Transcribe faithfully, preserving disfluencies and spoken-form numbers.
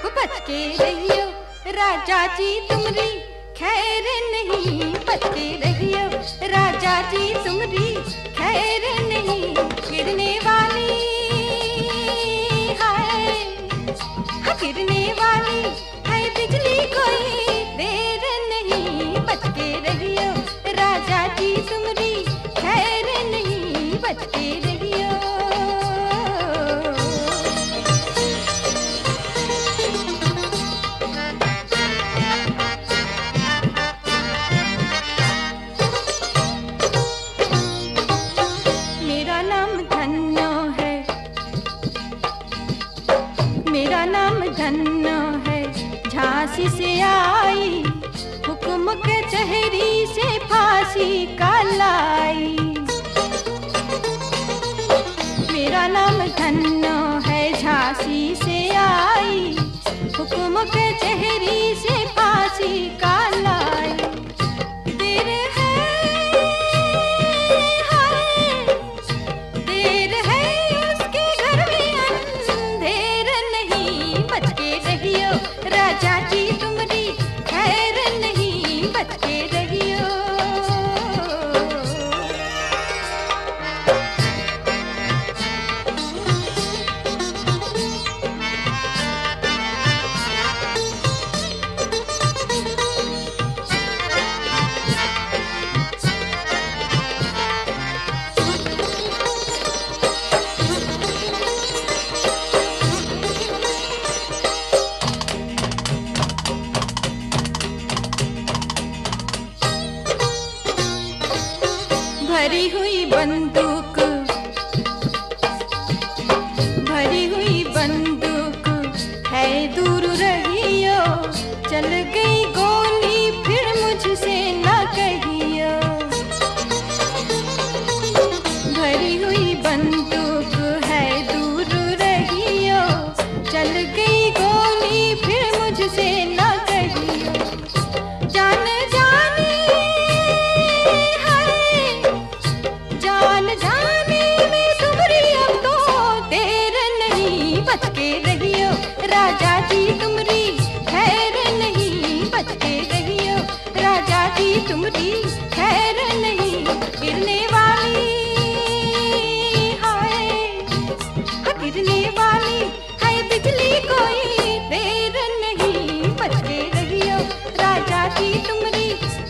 बच के रहियो राजा जी तुमरी खैर नहीं, बच के रहियो राजा जी तुमरी खैर नहीं। गिरने वाली है, गिरने वाली है बिजली कोई देर नहीं, बच के रहियो राजा जी तुमरी खैर नहीं, बच के रहियो। मेरा नाम धन्नो है, मेरा नाम धन्नो है, झांसी से आई हुक्म कचहरी से फांसी का लाई। मेरा नाम धन्नो है, झांसी से आई हुक्म कचहरी से फांसी का लाई। देर है, हाय, देर है उसके घर में अंधेर नहीं, बच के रहियो राजा जी तुमरी खैर नहीं, बच के रहियो। भरी हुई बंदूक, भरी हुई बंदूक है दूर रहियो, चल गई गोली फिर मुझसे न कहियो। भरी हुई बंदूक है दूर रहियो, चल गई गोली फिर मुझसे न कहियो। जान जाने जान जाने में तुमरी अब तो देर नहीं, बच के रहियो राजा जी तुमरी खैर नहीं, बच के रहियो राजा जी तुमरी खैर नहीं। गिरने वाली हाय, गिरने वाली है बिजली कोई देर नहीं, बच के रहियो राजा जी तुमरी